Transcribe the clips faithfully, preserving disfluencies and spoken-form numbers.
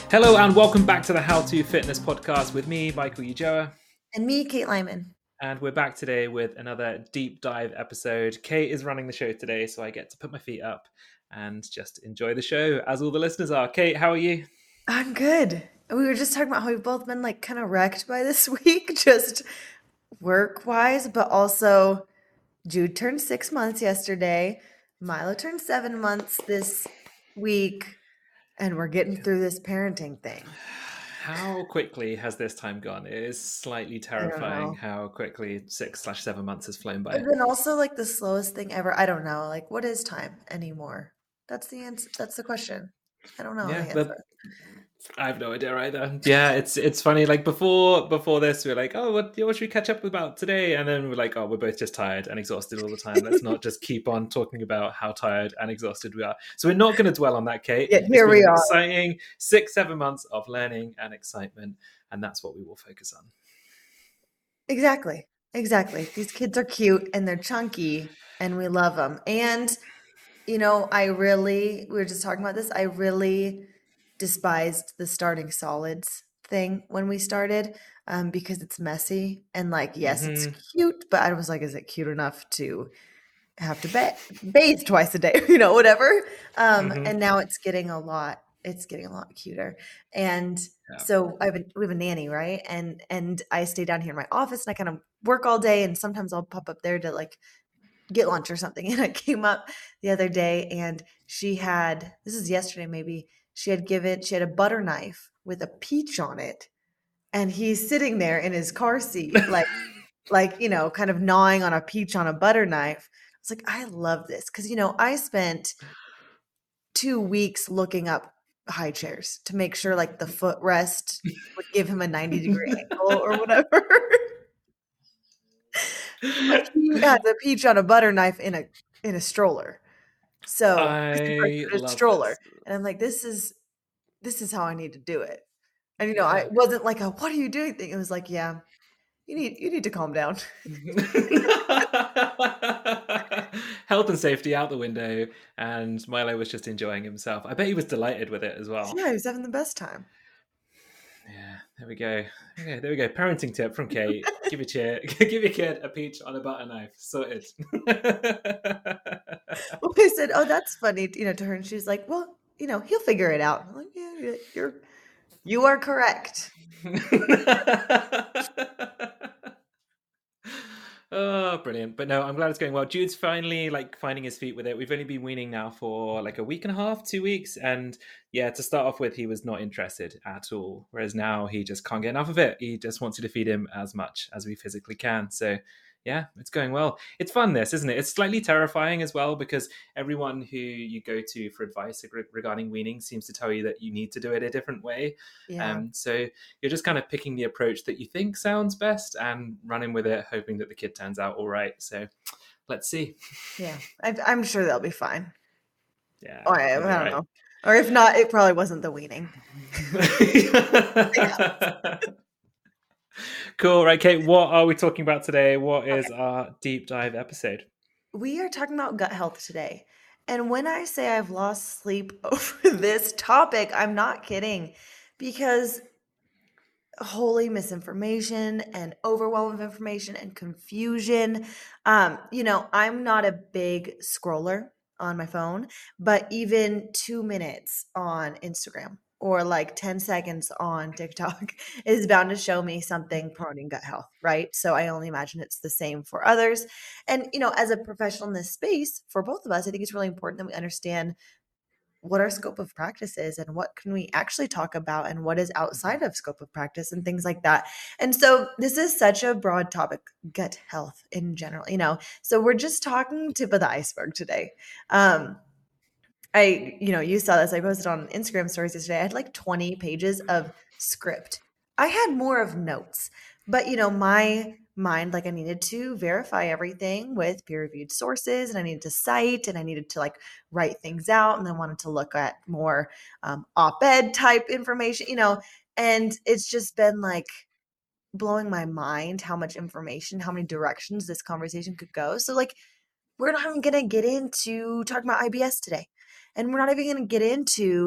Hello and welcome back to the How to Fitness podcast with me, Michael Ujoa. And me, Kate Lyman. And we're back today with another deep dive episode. Kate is running the show today, so I get to put my feet up and just enjoy the show, as all the listeners are. Kate, how are you? I'm good. We were just talking about how we've both been like kind of wrecked by this week, just work-wise, but also Jude turned six months yesterday. Milo turned seven months this week, and we're getting through this parenting thing. How quickly has this time gone? It is slightly terrifying how quickly six slash seven months has flown by. And then also like the slowest thing ever. I don't know. Like, what is time anymore? That's the answer. That's the question. I don't know Yeah, the answer. I have no idea either. Yeah, it's it's funny. Like before before this, we were like, oh, what, what should we catch up about today? And then we're like, oh, we're both just tired and exhausted all the time. Let's not just keep on talking about how tired and exhausted we are. So we're not going to dwell on that, Kate. Yeah, here we are. Exciting six, seven months of learning and excitement, and that's what we will focus on. Exactly. Exactly. These kids are cute and they're chunky and we love them. And, you know, I really, we were just talking about this, I really despised the starting solids thing when we started um, because it's messy. And like, yes, mm-hmm. It's cute, but I was like, is it cute enough to have to ba- bathe twice a day, you know, whatever. Um, mm-hmm. And now it's getting a lot, it's getting a lot cuter. And yeah. So I have a, we have a nanny, right? And and I stay down here in my office and I kind of work all day. And sometimes I'll pop up there to like get lunch or something. And I came up the other day and she had, this is yesterday maybe, she had given, she had a butter knife with a peach on it. And he's sitting there in his car seat, like, like, you know, kind of gnawing on a peach on a butter knife. I was like, I love this. Cause, you know, I spent two weeks looking up high chairs to make sure like the footrest would give him a ninety degree angle or whatever. But he has a peach on a butter knife in a in a stroller. So I a love stroller. This. And I'm like, this is this is how I need to do it. And you know, yeah. I wasn't like a what are you doing thing. It was like, yeah, you need you need to calm down. Health and safety out the window, and Milo was just enjoying himself. I bet he was delighted with it as well. Yeah, he was having the best time. Yeah, there we go. Okay, there we go. Parenting tip from Kate. give your kid, give your kid a peach on a butter knife. Sorted. Well, I said, "Oh, that's funny," you know, to her, and she's like, "Well, you know, he'll figure it out." I'm like, "Yeah, you're, you are correct." Oh, brilliant. But no, I'm glad it's going well. Jude's finally like finding his feet with it. We've only been weaning now for like a week and a half, two weeks. And yeah, to start off with, he was not interested at all. Whereas now he just can't get enough of it. He just wants you to feed him as much as we physically can. So yeah, it's going well. It's fun, this, isn't it? It's slightly terrifying as well because everyone who you go to for advice regarding weaning seems to tell you that you need to do it a different way. Yeah. Um, so you're just kind of picking the approach that you think sounds best and running with it, hoping that the kid turns out all right. So let's see. Yeah, I, I'm sure they'll be fine. Yeah. Or, I, I don't right. know. Or if not, it probably wasn't the weaning. Cool. Right, Kate, what are we talking about today? What is okay. our deep dive episode? We are talking about gut health today. And when I say I've lost sleep over this topic, I'm not kidding, because holy misinformation and overwhelm of information and confusion. Um, you know, I'm not a big scroller on my phone, but even two minutes on Instagram or like ten seconds on TikTok is bound to show me something promoting gut health, right? So I only imagine it's the same for others. And, you know, as a professional in this space, for both of us, I think it's really important that we understand what our scope of practice is and what can we actually talk about and what is outside of scope of practice and things like that. And so this is such a broad topic, gut health in general, you know, so we're just talking tip of the iceberg today. Um, I, you know, you saw this, I posted on Instagram stories yesterday. I had like twenty pages of script. I had more of notes, but you know, my mind, like I needed to verify everything with peer-reviewed sources and I needed to cite and I needed to like write things out and I wanted to look at more um, op-ed type information, you know, and it's just been like blowing my mind how much information, how many directions this conversation could go. So like, we're not even going to get into talking about I B S today. And we're not even going to get into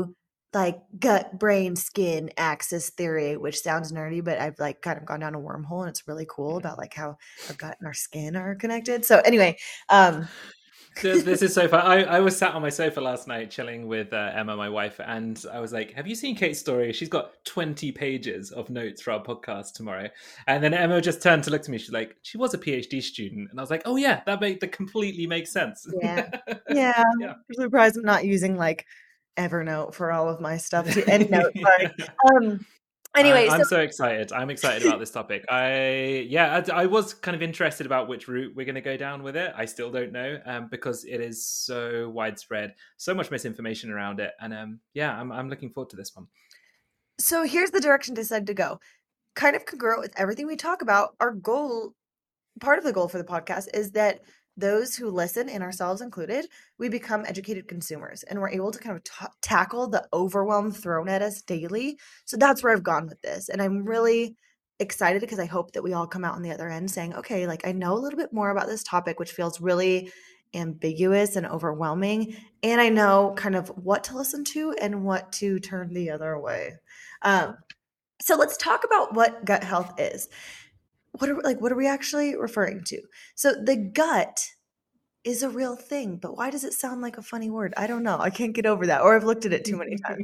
like gut brain skin axis theory, which sounds nerdy, but I've like kind of gone down a wormhole and it's really cool about like how our gut and our skin are connected. So anyway, um This is so fun. I, I was sat on my sofa last night chilling with uh, Emma, my wife, and I was like, have you seen Kate's story? She's got twenty pages of notes for our podcast tomorrow. And then Emma just turned to look to me. She's like, she was a PhD student. And I was like, oh, yeah, that, make, that completely makes sense. yeah. Yeah. Yeah. I'm surprised I'm not using like Evernote for all of my stuff to end note. Sorry. Um I, anyway, so I'm so excited. I'm excited about this topic. I yeah, I, I was kind of interested about which route we're going to go down with it. I still don't know um, because it is so widespread, so much misinformation around it, and um, yeah, I'm I'm looking forward to this one. so here's the direction I decided to go. Kind of congruent with everything we talk about, our goal, part of the goal for the podcast is that those who listen, and ourselves included, we become educated consumers and we're able to kind of t- tackle the overwhelm thrown at us daily. So that's where I've gone with this. And I'm really excited because I hope that we all come out on the other end saying, okay, like I know a little bit more about this topic, which feels really ambiguous and overwhelming. And I know kind of what to listen to and what to turn the other way. Um, so let's talk about what gut health is. What are like what are we actually referring to? So the gut is a real thing, but why does it sound like a funny word? I don't know. I can't get over that, or I've looked at it too many times.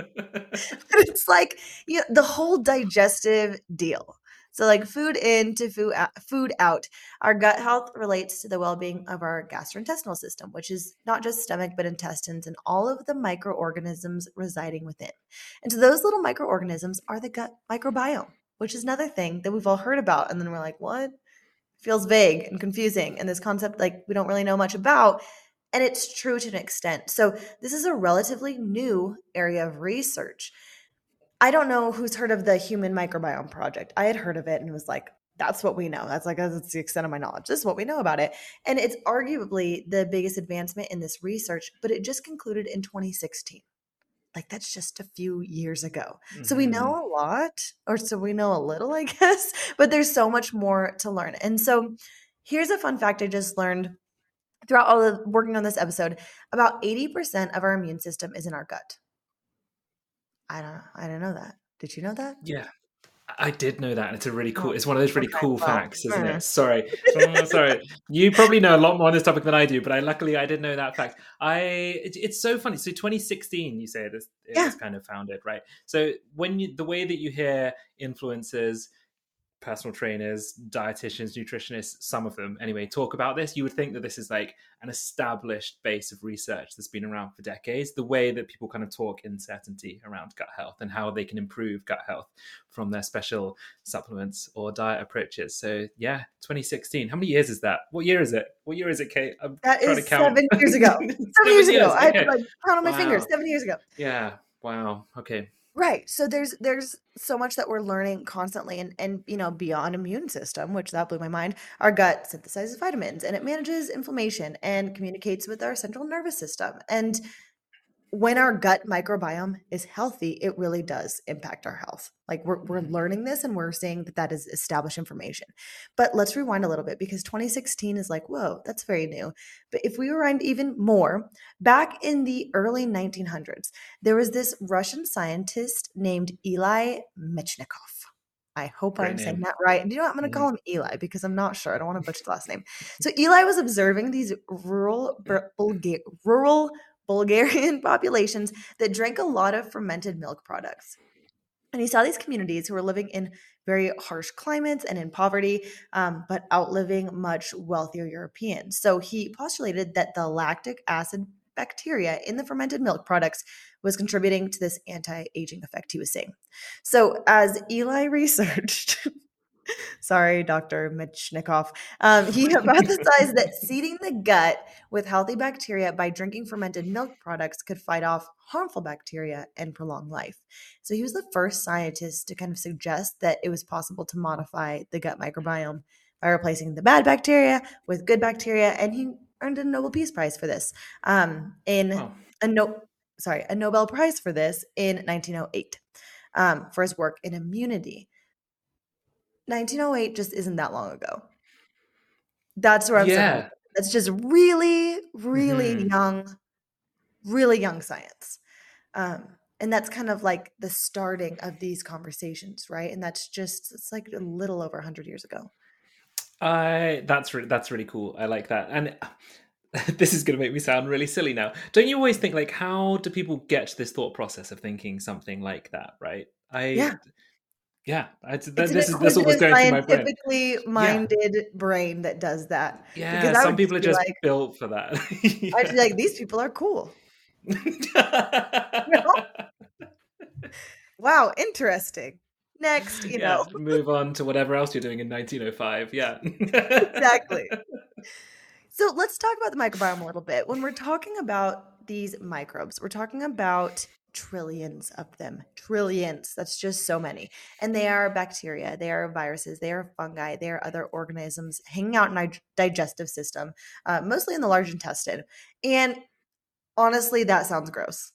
But it's like, you know, the whole digestive deal. So like food in to food out, food out. Our gut health relates to the well-being of our gastrointestinal system, which is not just stomach but intestines and all of the microorganisms residing within. And so those little microorganisms are the gut microbiome, which is another thing that we've all heard about and then we're like, "What?" Feels vague and confusing and this concept like we don't really know much about, and it's true to an extent. So this is a relatively new area of research. I don't know who's heard of the Human Microbiome Project. I had heard of it and was like, that's what we know. That's like that's the extent of my knowledge. This is what we know about it. And it's arguably the biggest advancement in this research, but it just concluded in twenty sixteen. Like that's just a few years ago. So we Mm-hmm. know a lot, or so we know a little, I guess, but there's so much more to learn. And so here's a fun fact I just learned throughout all the working on this episode. About eighty percent of our immune system is in our gut. I don't I didn't know that. Did you know that? Yeah, I did know that, and it's a really Oh, cool. It's one of those really okay. cool Well, facts, isn't eh. it? Sorry, oh, sorry. You probably know a lot more on this topic than I do, but I luckily I did know that fact. I it, it's so funny. So twenty sixteen, you say this it Yeah. was kind of founded, right? So when you the way that you hear influencers, personal trainers, dietitians, nutritionists, some of them anyway, talk about this, you would think that this is like an established base of research that's been around for decades. The way that people kind of talk in certainty around gut health and how they can improve gut health from their special supplements or diet approaches. So yeah, twenty sixteen. How many years is that? What year is it? What year is it, Kate? I'm That trying to is count. seven years ago. seven years Seven ago. years. I had to Okay. like count on my fingers. Wow. seven years ago. Yeah. Wow. Okay. Right. So there's there's so much that we're learning constantly and and you know beyond immune system, which that blew my mind. Our gut synthesizes vitamins and it manages inflammation and communicates with our central nervous system. And when our gut microbiome is healthy, it really does impact our health. Like we're we're learning this and we're seeing that that is established information. But let's rewind a little bit because twenty sixteen is like, whoa, that's very new. But if we rewind even more, back in the early nineteen hundreds, there was this Russian scientist named Eli Mechnikov. I hope Great I'm saying name. that right. And you know what? I'm going to Mhm. call him Eli because I'm not sure. I don't want to butcher the last name. So Eli was observing these rural Bulga- rural Bulgarian populations that drank a lot of fermented milk products. And he saw these communities who were living in very harsh climates and in poverty, um, but outliving much wealthier Europeans. So he postulated that the lactic acid bacteria in the fermented milk products was contributing to this anti aging effect he was seeing. So as Eli researched, sorry, Doctor Michnikov. Um, he hypothesized that seeding the gut with healthy bacteria by drinking fermented milk products could fight off harmful bacteria and prolong life. So he was the first scientist to kind of suggest that it was possible to modify the gut microbiome by replacing the bad bacteria with good bacteria, and he earned a Nobel Peace Prize for this. Um, in Oh, a no, sorry, a Nobel Prize for this in nineteen oh eight um, for his work in immunity. nineteen oh eight just isn't that long ago. That's where I'm starting. yeah. That's just really, really Hmm. young, really young science. Um, And that's kind of like the starting of these conversations, right? And that's just, it's like a little over one hundred years ago. I that's re- that's really cool. I like that. And this is going to make me sound really silly now. Don't you always think like, how do people get to this thought process of thinking something like that? Right? I Yeah. yeah. I, It's th- an this is this what was inquisitive, going through my brain. scientifically Yeah, minded brain that does that. Because yeah. I Some would people just are be just like, built for that. I'd be Yeah. like, these people are cool. You know? Wow, interesting. Next, you know, Yeah, move on to whatever else you're doing in nineteen oh five. Yeah. exactly. So let's talk about the microbiome a little bit. When we're talking about these microbes, we're talking about trillions of them. Trillions. That's just so many. And they are bacteria, they are viruses, they are fungi, they are other organisms hanging out in our digestive system, uh, mostly in the large intestine. And honestly, that sounds gross.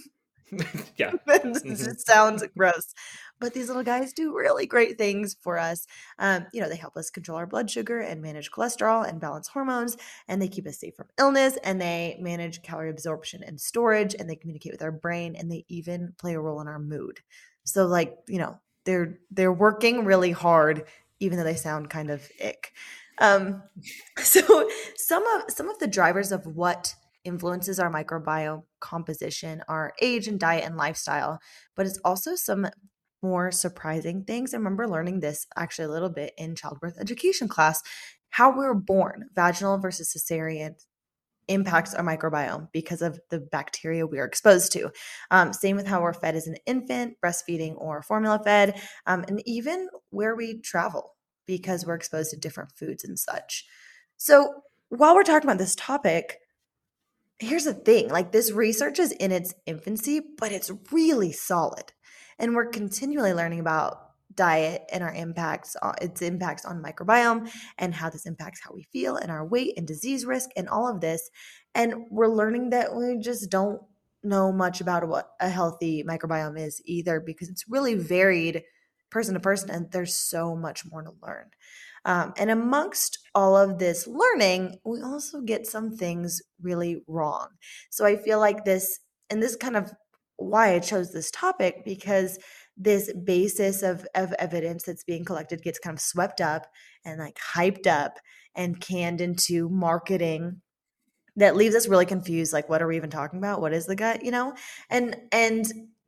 Yeah. This Mhm. just sounds gross. But these little guys do really great things for us. Um, you know, they help us control our blood sugar and manage cholesterol and balance hormones, and they keep us safe from illness, and they manage calorie absorption and storage, and they communicate with our brain, and they even play a role in our mood. So, like, you know, they're they're working really hard, even though they sound kind of ick. Um, so some of some of the drivers of what influences our microbiome composition are age and diet and lifestyle, but it's also some more surprising things. I remember learning this actually a little bit in childbirth education class. How we were born, vaginal versus cesarean, impacts our microbiome because of the bacteria we are exposed to. Um, same with how we're fed as an infant, breastfeeding or formula fed, um, and even where we travel because we're exposed to different foods and such. So while we're talking about this topic, here's the thing, like, this research is in its infancy, but it's really solid. And we're continually learning about diet and our impacts on its impacts on microbiome and how this impacts how we feel and our weight and disease risk and all of this. And we're learning that we just don't know much about what a healthy microbiome is either, because it's really varied person to person and there's so much more to learn. Um, and amongst all of this learning, we also get some things really wrong. So I feel like this, and this kind of why I chose this topic, because this basis of, of evidence that's being collected gets kind of swept up and like hyped up and canned into marketing that leaves us really confused. Like, what are we even talking about? What is the gut, you know? And, and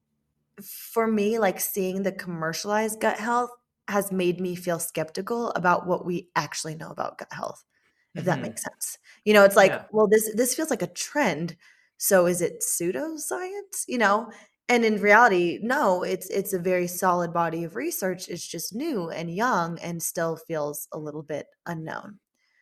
for me, like, seeing the commercialized gut health has made me feel skeptical about what we actually know about gut health, if that Mhm. makes sense. You know, it's like, Yeah. well, this this feels like a trend. So is it pseudoscience? You know? And in reality, no, it's it's a very solid body of research. It's just new and young and still feels a little bit unknown.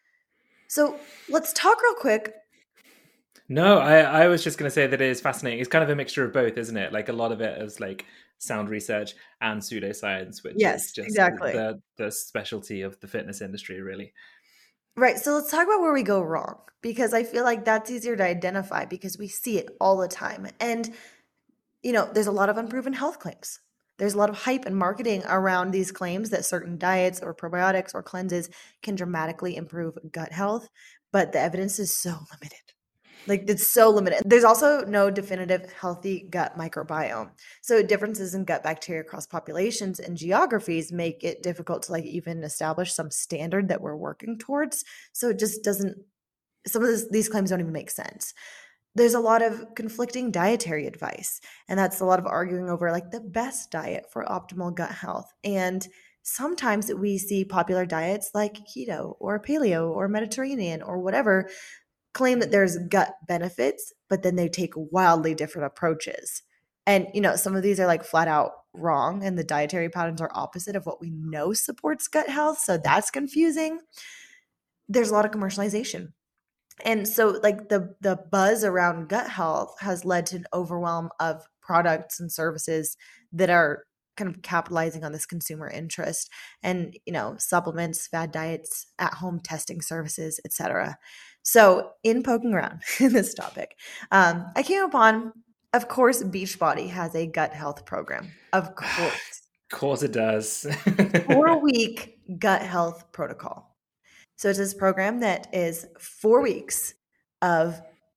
So let's talk real quick. No, I, I was just going to say that it is fascinating. It's kind of a mixture of both, isn't it? Like a lot of it is like sound research and pseudoscience, which is Yes, just exactly. the the specialty of the fitness industry, really. Right. So let's talk about where we go wrong, because I feel like that's easier to identify because we see it all the time. And, you know, there's a lot of unproven health claims. There's a lot of hype and marketing around these claims that certain diets or probiotics or cleanses can dramatically improve gut health, but the evidence is so limited. Like, it's so limited. There's also no definitive healthy gut microbiome. So differences in gut bacteria across populations and geographies make it difficult to like even establish some standard that we're working towards. So it just doesn't, some of this, these claims don't even make sense. There's a lot of conflicting dietary advice, and that's a lot of arguing over like the best diet for optimal gut health. And sometimes we see popular diets like keto or paleo or Mediterranean or whatever claim that there's gut benefits, but then they take wildly different approaches. And, you know, some of these are like flat out wrong, and the dietary patterns are opposite of what we know supports gut health. So that's confusing. There's a lot of commercialization. And so like the the buzz around gut health has led to an overwhelm of products and services that are kind of capitalizing on this consumer interest, and, you know, supplements, fad diets, at home testing services, et cetera. So in poking around in this topic, um, I came upon, of course, Beachbody has a gut health program. Of course. Of course it does. Four week gut health protocol. So it's this program that is four weeks of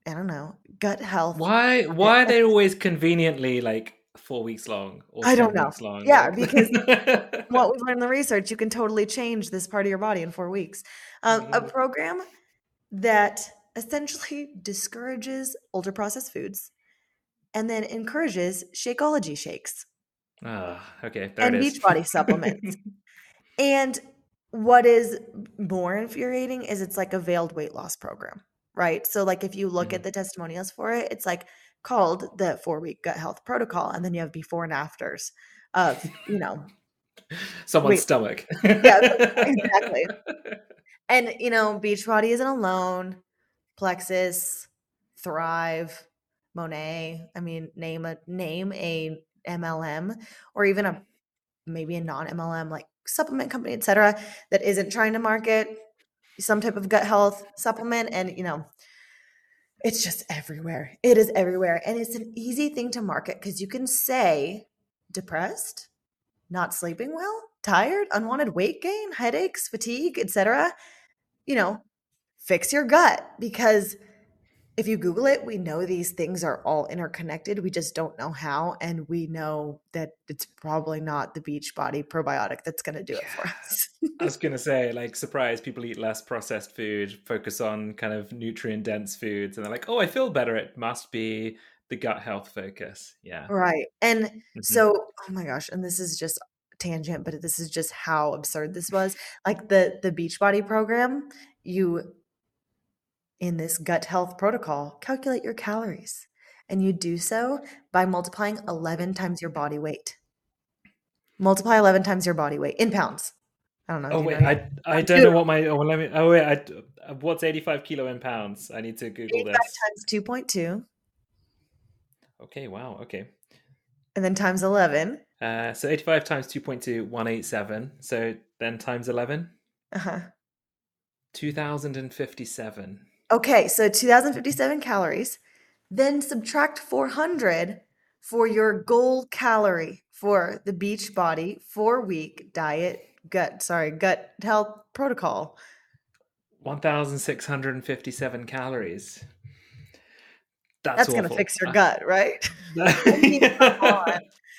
I don't know, gut health. Why why are they always conveniently like four weeks long or I don't ten know. weeks long? Yeah, Like because what we've learned in the research, you can totally change this part of your body in four weeks. Um, a Mhm. program that essentially discourages ultra processed foods and then encourages Shakeology shakes Ah, okay, there it and is. Beachbody supplements. And what is more infuriating is it's like a veiled weight loss program, right? So, like, if you look at Mhm. the testimonials for it, it's like called the four week gut health protocol. And then you have before and afters of, you know, Someone's weight. stomach. Yeah, exactly. And, you know, Beachbody isn't alone. Plexus, Thrive, Monet. I mean, name a name a M L M or even a maybe a non-M L M like supplement company, et cetera, that isn't trying to market some type of gut health supplement. And, you know, it's just everywhere. It is everywhere. And it's an easy thing to market because you can say depressed, not sleeping well, tired, unwanted weight gain, headaches, fatigue, et cetera. You know, fix your gut because if you Google it, we know these things are all interconnected. We just don't know how. And we know that it's probably not the Beachbody probiotic that's going to do it for Yeah. us. I was gonna say, like, surprise, people eat less processed food, focus on kind of nutrient dense foods, and they're like, oh, I feel better. It must be the gut health focus. Yeah. Right. And Mhm. so, oh my gosh, and this is just tangent, but this is just how absurd this was. Like the the Beachbody program, you in this gut health protocol, calculate your calories. And you do so by multiplying eleven times your body weight. Multiply eleven times your body weight in pounds. I don't know. Oh Do you know wait, your I I don't dude, know what my oh let me oh wait I what's eighty-five kilo in pounds? I need to Google eighty-five this. times two point two Okay, wow, okay. and then times eleven. Uh, so eighty-five times two point two, one hundred eighty-seven. So then times eleven, Uh-huh. two thousand fifty-seven. Okay, so two thousand fifty-seven calories. Then subtract four hundred for your goal calorie for the Beachbody four week diet gut, sorry, gut health protocol. one thousand six hundred fifty-seven calories. That's That's going to awful. fix your Uh, gut, right? I mean, come on.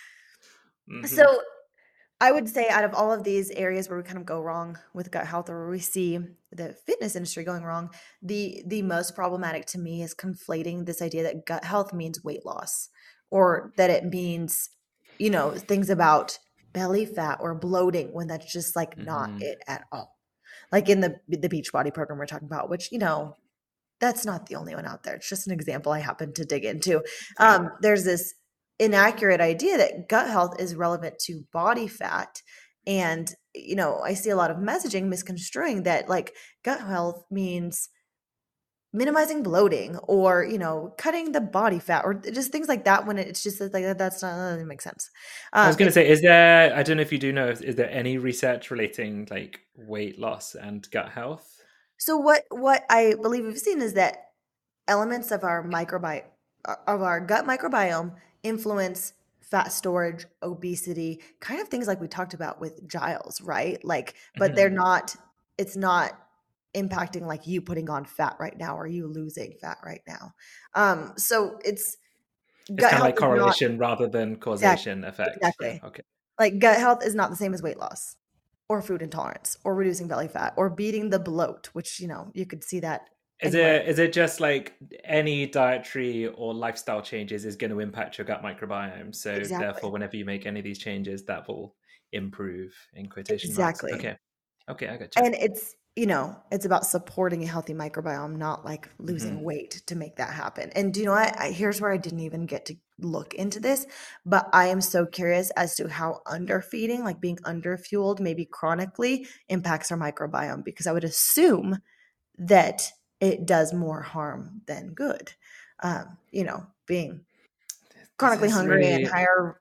So hmm I would say out of all of these areas where we kind of go wrong with gut health or where we see the fitness industry going wrong, the the most problematic to me is conflating this idea that gut health means weight loss or that it means, you know, things about belly fat or bloating when that's just like not hmm it at all. Like in the the Beachbody program we're talking about, which, you know, that's not the only one out there. It's just an example I happen to dig into. Yeah. Um, there's this inaccurate idea that gut health is relevant to body fat. And, you know, I see a lot of messaging misconstruing that like gut health means minimizing bloating or, you know, cutting the body fat or just things like that when it's just like that's not, that doesn't make sense. I was Um, going to say, is there, I don't know if you do know, is there any research relating like weight loss and gut health? so what what I believe we've seen is that elements of our microbiome of our gut microbiome influence fat storage, obesity, kind of things like we talked about with Giles, right? Like, but they're Mhm. not, it's not impacting like you putting on fat right now or you losing fat right now. Um, so it's It's gut kind of health like is not correlation rather than exact, causation effect. Yeah. exactly. Okay. Like gut health is not the same as weight loss or food intolerance or reducing belly fat or beating the bloat, which, you know, you could see that Is anywhere. it is it just like any dietary or lifestyle changes is going to impact your gut microbiome? So therefore, Exactly. whenever you make any of these changes, that will improve in quotation marks. Exactly. Okay. Okay, I got you. And it's, you know, it's about supporting a healthy microbiome, not like losing hmm weight to make that happen. And do you know what? I, here's where I didn't even get to look into this, but I am so curious as to how underfeeding, like being underfueled, maybe chronically impacts our microbiome, because I would assume that it does more harm than good. Um, you know, being This chronically is hungry and really higher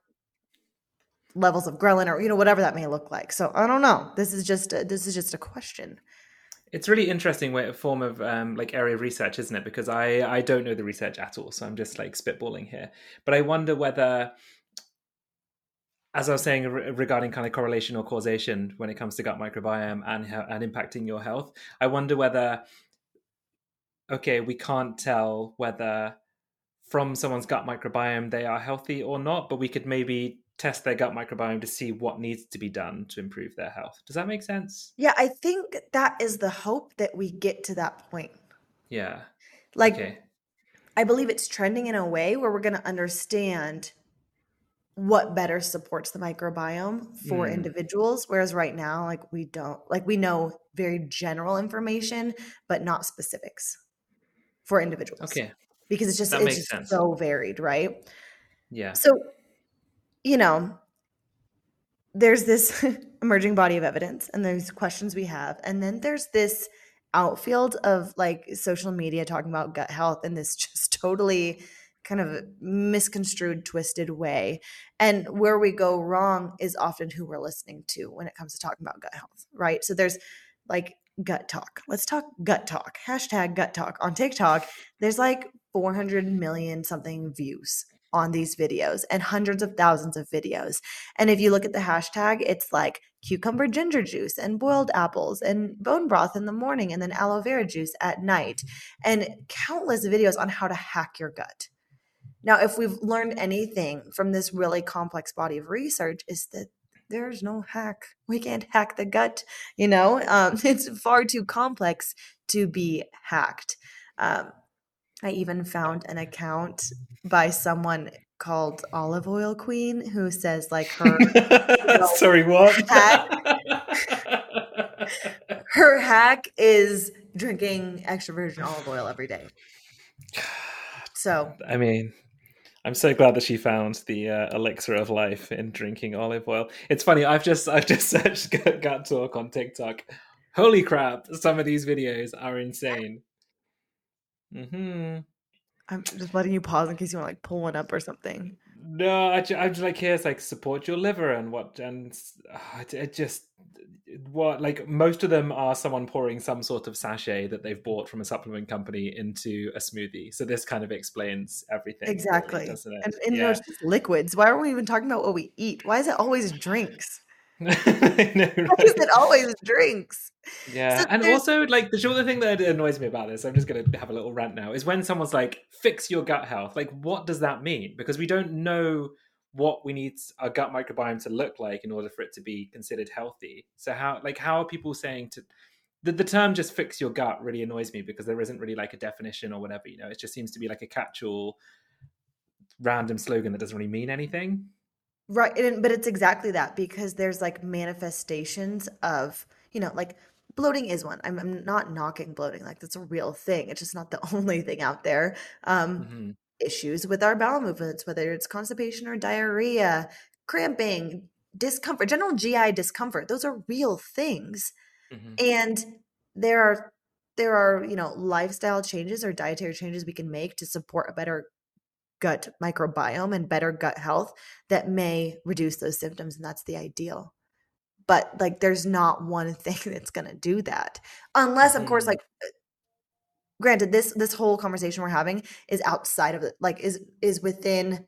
levels of ghrelin or, you know, whatever that may look like. So I don't know. This is just a, this is just a question. it's really interesting way form of um, like area of research, isn't it? Because I I don't know the research at all, so I'm just like spitballing here. But I wonder whether, as I was saying re- regarding kind of correlation or causation when it comes to gut microbiome and and impacting your health, I wonder whether okay, we can't tell whether from someone's gut microbiome they are healthy or not, but we could maybe test their gut microbiome to see what needs to be done to improve their health. Does that make sense? Yeah, I think that is the hope that we get to that point. Yeah. Like, Okay. I believe it's trending in a way where we're going to understand what better supports the microbiome for Mm. individuals. Whereas right now, like, we don't, like, we know very general information, but not specifics for individuals Okay. because it's just, That it's makes just sense. so varied, right? Yeah. So, you know, there's this emerging body of evidence and there's questions we have. And then there's this outfield of like social media talking about gut health in this just totally kind of misconstrued, twisted way. And where we go wrong is often who we're listening to when it comes to talking about gut health, right? So there's like gut talk. Let's talk gut talk. Hashtag gut talk on TikTok. There's like four hundred million something views on these videos and hundreds of thousands of videos. And if you look at the hashtag, it's like cucumber ginger juice and boiled apples and bone broth in the morning and then aloe vera juice at night and countless videos on how to hack your gut. Now, if we've learned anything from this really complex body of research, is that there's no hack. We can't hack the gut. You know, um, it's far too complex to be hacked. Um, I even found an account by someone called Olive Oil Queen who says like her, you know, Sorry, what? hack, her hack is drinking extra virgin olive oil every day. So I mean, I'm so glad that she found the uh, elixir of life in drinking olive oil. It's funny. I've just I've just searched gut, gut talk on TikTok. Holy crap! Some of these videos are insane. Hmm. I'm just letting you pause in case you want to like pull one up or something. No, I, ju- I'm just like, here's like support your liver and what, and uh, it, it just what like most of them are someone pouring some sort of sachet that they've bought from a supplement company into a smoothie. So this kind of explains everything, really, Exactly. doesn't it? And, and you know, Yeah. it's just liquids. Why are we even talking about what we eat? Why is it always drinks? I know, Why is right? it always drinks? So Yeah, and there's also like the other thing that annoys me about this, I'm just going to have a little rant now, is when someone's like, "Fix your gut health." Like, what does that mean? Because we don't know what we need our gut microbiome to look like in order for it to be considered healthy. So how, like, how are people saying to the, the term "just fix your gut" really annoys me because there isn't really like a definition or whatever. You know, it just seems to be like a catch-all, random slogan that doesn't really mean anything. right, and, but it's exactly that because there's like manifestations of, you know, like bloating is one. I'm, I'm not knocking bloating, like that's a real thing. It's just not the only thing out there. Um, Hmm. issues with our bowel movements, whether it's constipation or diarrhea, cramping, discomfort, general G I discomfort. Those are real things. Hmm. And there are there are, you know, lifestyle changes or dietary changes we can make to support a better gut microbiome and better gut health that may reduce those symptoms, and that's the ideal. But like there's not one thing that's going to do that. Unless of course Hmm. like granted this this whole conversation we're having is outside of it, like is is within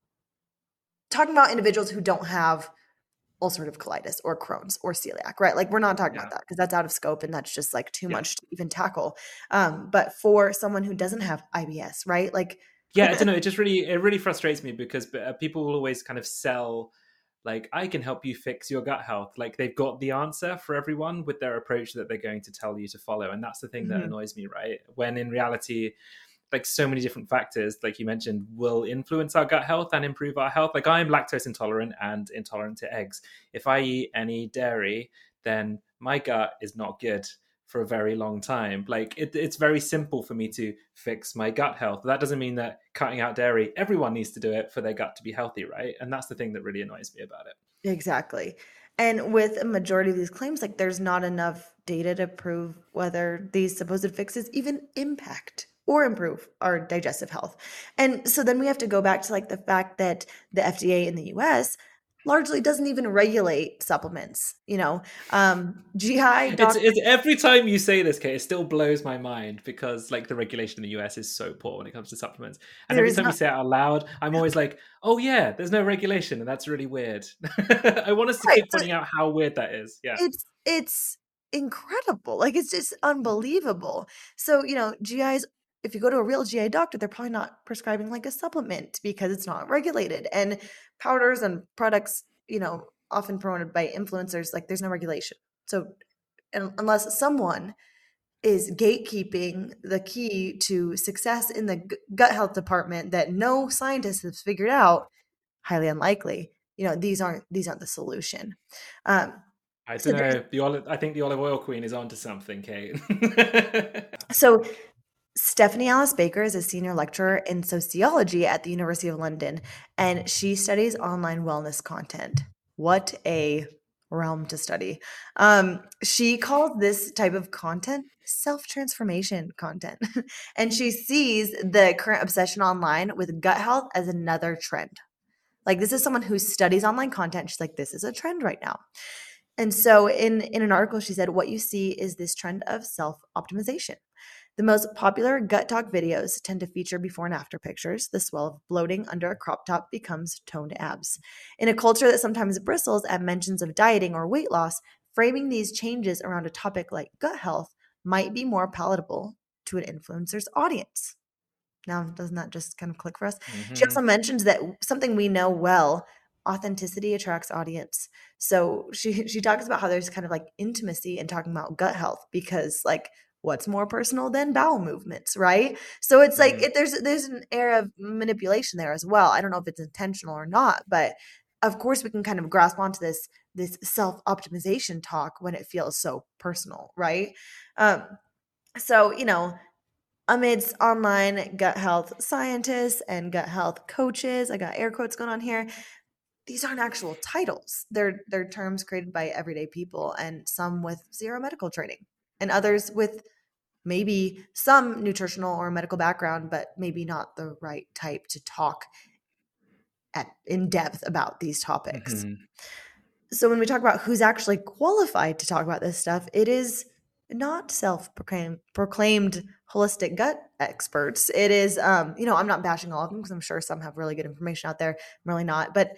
talking about individuals who don't have ulcerative colitis or Crohn's or celiac, right? Like we're not talking about Yeah. that because that's out of scope and that's just like too Yeah. much to even tackle. Um, but for someone who doesn't have I B S, right? Like who Yeah, I don't does know. It just really, it really frustrates me because uh, people will always kind of sell, like, I can help you fix your gut health. Like they've got the answer for everyone with their approach that they're going to tell you to follow, and that's the thing that Mhm. annoys me, right? When in reality, like so many different factors, like you mentioned, will influence our gut health and improve our health. Like I'm lactose intolerant and intolerant to eggs. If I eat any dairy, then my gut is not good for a very long time. Like it, it's very simple for me to fix my gut health. That doesn't mean that cutting out dairy, everyone needs to do it for their gut to be healthy, right? And that's the thing that really annoys me about it. Exactly. And with a majority of these claims, like there's not enough data to prove whether these supposed fixes even impact or improve our digestive health. And so then we have to go back to like the fact that the F D A in the U S largely doesn't even regulate supplements, you know. Um, G I It's doctors, it's every time you say this, Kate, it still blows my mind because like the regulation in the U S is so poor when it comes to supplements. And there every is time you not say it out loud, I'm always like, "Oh yeah, there's no regulation," and that's really weird. I want us to right. keep So pointing out how weird that is. Yeah. it's it's incredible. Like, it's just unbelievable. So, you know, G Is, if you go to a real G I doctor, they're probably not prescribing like a supplement because it's not regulated. And powders and products, you know, often promoted by influencers, like there's no regulation. So, un- unless someone is gatekeeping the key to success in the g- gut health department that no scientist has figured out, highly unlikely. You know, these aren't these aren't the solution. Um, I so don't there's know. The olive, I think the olive oil queen is onto something, Kate. so Stephanie Alice Baker is a senior lecturer in sociology at the University of London, and she studies online wellness content. What a realm to study. Um, she calls this type of content self transformation content. And she sees the current obsession online with gut health as another trend. Like, this is someone who studies online content. She's like, this is a trend right now. And so, in, in an article, she said, what you see is this trend of self optimization. The most popular gut talk videos tend to feature before and after pictures. The swell of bloating under a crop top becomes toned abs. In a culture that sometimes bristles at mentions of dieting or weight loss, framing these changes around a topic like gut health might be more palatable to an influencer's audience. Now, doesn't that just kind of click for us? She Hmm. also mentions that something we know well, authenticity attracts audience. So she she talks about how there's kind of like intimacy in talking about gut health because like what's more personal than bowel movements, right? So it's like Hmm. it, there's there's an air of manipulation there as well. I don't know if it's intentional or not, but of course we can kind of grasp onto this this self optimization talk when it feels so personal, right? Um, so you know amidst online gut health scientists and gut health coaches, I got air quotes going on here. These aren't actual titles. They're they're terms created by everyday people and some with zero medical training and others with maybe some nutritional or medical background but maybe not the right type to talk at in depth about these topics. Hmm. So when we talk about who's actually qualified to talk about this stuff, it is not self-proclaimed proclaimed holistic gut experts. It is, um, you know, I'm not bashing all of them because I'm sure some have really good information out there. I'm really not, but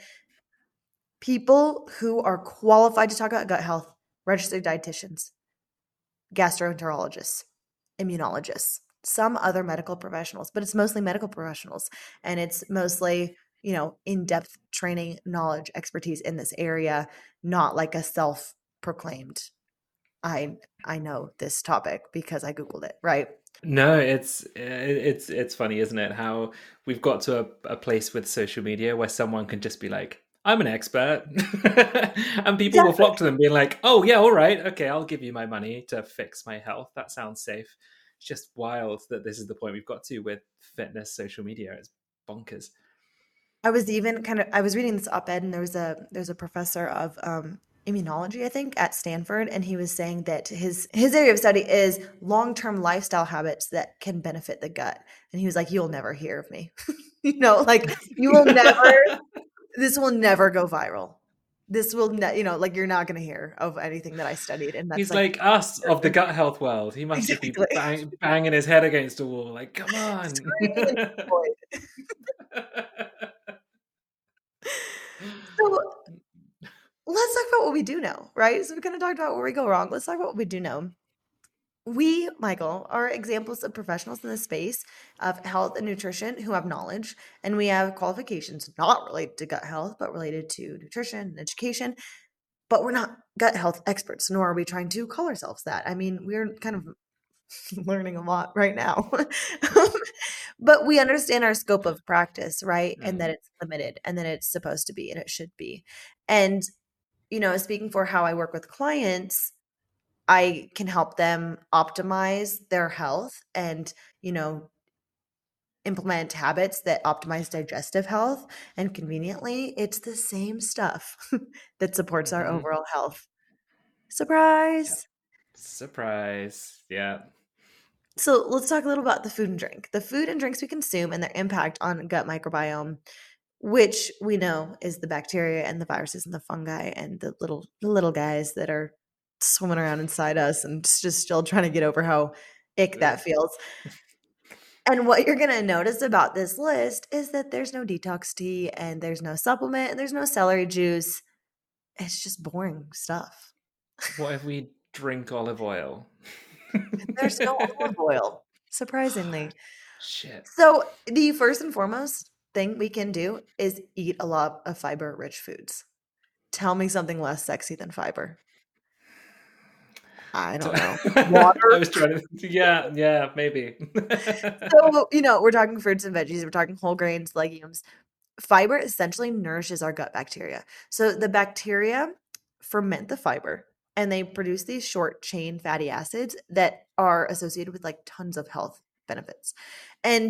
people who are qualified to talk about gut health, registered dietitians, gastroenterologists, immunologists, some other medical professionals, but it's mostly medical professionals and it's mostly, you know, in-depth training, knowledge, expertise in this area, not like a self-proclaimed I I know this topic because I googled it, right? No, it's it's it's funny, isn't it? How we've got to a, a place with social media where someone can just be like, "I'm an expert," and people will Exactly. flock to them, being like, "Oh yeah, all right, okay, I'll give you my money to fix my health. That sounds safe." It's just wild that this is the point we've got to with fitness social media. It's bonkers. I was even kind of I was reading this op-ed and there was a there's a professor of um, immunology, I think, at Stanford, and he was saying that his his area of study is long-term lifestyle habits that can benefit the gut. And he was like, "You'll never hear of me." You know, like you will never this will never go viral. This will ne- you know, like you're not going to hear of anything that I studied and that's He's like like us of the gut health world. He must just be exactly bang, banging his head against a wall, like, "Come on." screaming into the void. So let's talk about what we do know, right? So we kind of talked about where we go wrong. Let's talk about what we do know. We, Michael, are examples of professionals in the space of health and nutrition who have knowledge, and we have qualifications not related to gut health, but related to nutrition and education. But we're not gut health experts, nor are we trying to call ourselves that. I mean, we're kind of learning a lot right now. But we understand our scope of practice, right? And that Mm. it's limited and that it's supposed to be and it should be. And you know, speaking for how I work with clients, I can help them optimize their health and, you know, implement habits that optimize digestive health. And conveniently, it's the same stuff that supports our Hmm. overall health. Yeah. Surprise. Surprise. Yeah. So let's talk a little about the food and drink. The food and drinks we consume and their impact on gut microbiome, which we know is the bacteria and the viruses and the fungi and the little the little guys that are swimming around inside us and just still trying to get over how ick Ugh. that feels. And what you're gonna notice about this list is that there's no detox tea and there's no supplement and there's no celery juice. It's just boring stuff. What have we drink olive oil. There's no olive oil, surprisingly. Shit. So the first and foremost thing we can do is eat a lot of fiber-rich foods. Tell me something less sexy than fiber. I don't know. I Water. was trying to, yeah, yeah, maybe. So, you know, we're talking fruits and veggies, we're talking whole grains, legumes. Fiber essentially nourishes our gut bacteria. So the bacteria ferment the fiber and they produce these short chain fatty acids that are associated with like tons of health benefits. And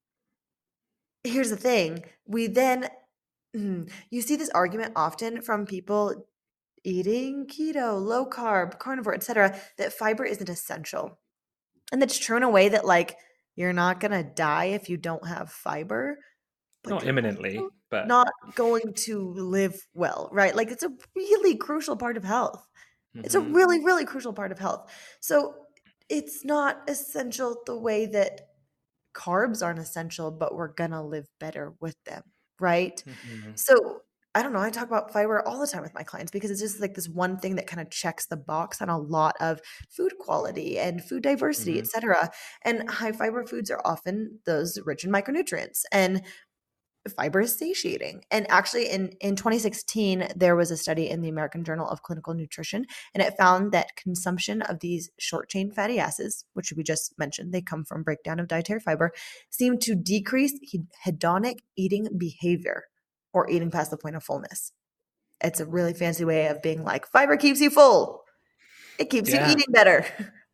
here's the thing, we then mm, you see this argument often from people eating keto, low carb, carnivore, et cetera, that fiber isn't essential. And that's true in a way that like you're not gonna die if you don't have fiber, but Not you're imminently, also but not going to live well, right? Like it's a really crucial part of health. It's a hmm really, really crucial part of health. So it's not essential the way that carbs aren't essential, but we're gonna live better with them, right? hmm So I don't know. I talk about fiber all the time with my clients because it's just like this one thing that kind of checks the box on a lot of food quality and food diversity, hmm et cetera. And high fiber foods are often those rich in micronutrients. And fiber is satiating. And actually, in, in twenty sixteen, there was a study in the American Journal of Clinical Nutrition, and it found that consumption of these short chain fatty acids, which we just mentioned, they come from breakdown of dietary fiber, seemed to decrease hedonic eating behavior or eating past the point of fullness. It's a really fancy way of being like, fiber keeps you full. It keeps you Yeah. eating better.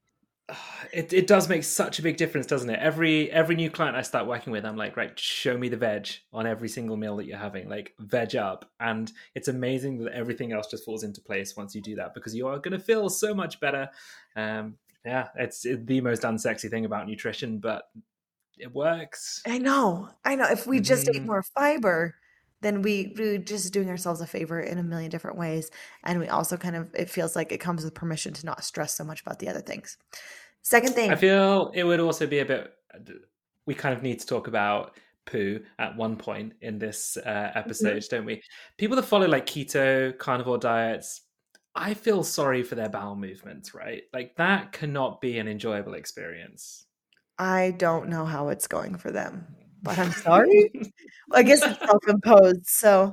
It it does make such a big difference, doesn't it? Every every new client I start working with, I'm like, right, show me the veg on every single meal that you're having, like veg up. And it's amazing that everything else just falls into place once you do that because you are going to feel so much better. Um, yeah, it's, it's the most unsexy thing about nutrition, but it works. I know. I know. If we just ate hmm more fiber, then we we just doing ourselves a favor in a million different ways. And we also kind of it feels like it comes with permission to not stress so much about the other things. Second I thing. feel it would also be a bit. We kind of need to talk about poo at one point in this uh, Mhm. episode, don't we? People that follow like keto, carnivore diets, I feel sorry for their bowel movements, right? Like that cannot be an enjoyable experience. I don't know how it's going for them, but I'm sorry. I guess it's self-imposed, so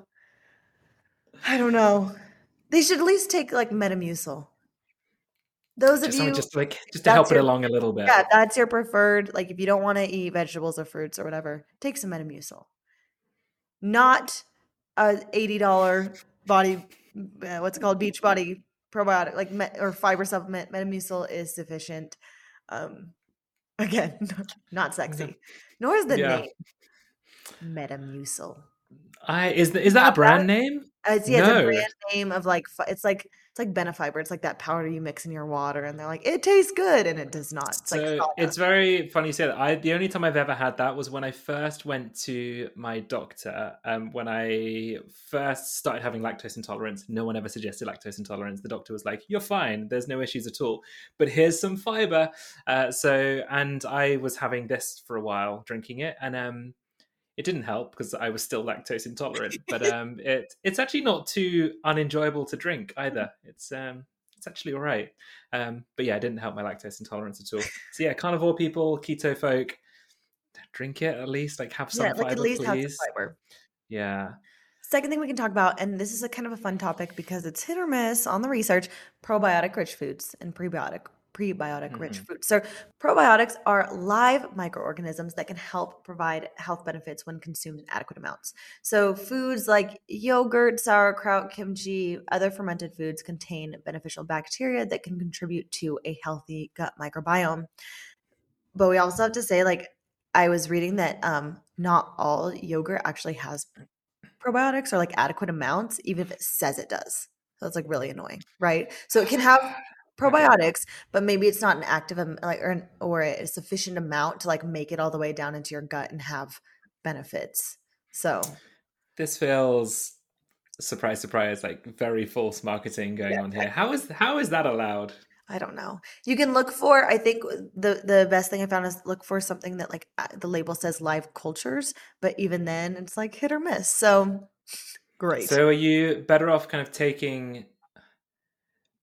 I don't know. They should at least take like Metamucil. Those of Just something, you, just like just to that's help it your along a little bit. yeah, that's your preferred. Like if you don't want to eat vegetables or fruits or whatever, take some Metamucil. Not a eighty dollars body, uh, what's it called, Beachbody probiotic, like met, or fiber supplement. Metamucil is sufficient. Um, again, not sexy, nor is the Yeah, name Metamucil. I is th- You is that a have that? brand name? Uh, it's, yeah, it's a No. brand name of like fi- it's like it's like Benefiber. It's like that powder you mix in your water, and they're like, it tastes good, and it does not. It's like So it's sawdust. very funny you say that. I the only time I've ever had that was when I first went to my doctor. Um, when I first started having lactose intolerance, no one ever suggested lactose intolerance. The doctor was like, "You're fine. There's no issues at all. But here's some fiber." Uh, so and I was having this for a while, drinking it, and um, it didn't help because I was still lactose intolerant. But um, it it's actually not too unenjoyable to drink either. It's um, it's actually all right. Um, but yeah, it didn't help my lactose intolerance at all. So yeah, carnivore people, keto folk, drink it at least. Like have Yeah, some like at fiber, least have some please. fiber. Yeah. Second thing we can talk about, and this is a kind of a fun topic because it's hit or miss on the research, probiotic rich foods and prebiotic prebiotic rich hmm foods. So probiotics are live microorganisms that can help provide health benefits when consumed in adequate amounts. So foods like yogurt, sauerkraut, kimchi, other fermented foods contain beneficial bacteria that can contribute to a healthy gut microbiome. But we also have to say, like, I was reading that um, not all yogurt actually has probiotics or like adequate amounts, even if it says it does. So it's like really annoying, right? So it can have Okay. probiotics, but maybe it's not an active am- like or, an, or a sufficient amount to like make it all the way down into your gut and have benefits. So This feels surprise, surprise, like very false marketing going yeah, on here. How is how is that allowed? I don't know. You can look for, I think the the best thing I found is look for something that like uh, the label says live cultures, but even then it's like hit or miss. So great. So are you better off kind of taking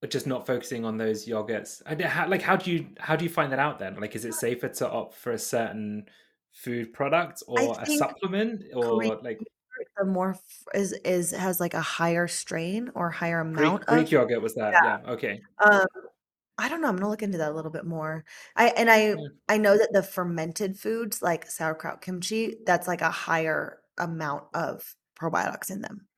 but just not focusing on those yogurts. And how, like, how do you how do you find that out then? Like, is it safer to opt for a certain food product I or a think supplement, Greek or like yogurt, the more f is is has, like, a higher strain or higher amount Greek of Greek yogurt was that? Yeah. Okay. yeah, um, I don't know, I'm gonna look into that a little bit more. I and I Yeah. I know that the fermented foods like sauerkraut, kimchi, that's like a higher amount of probiotics in them.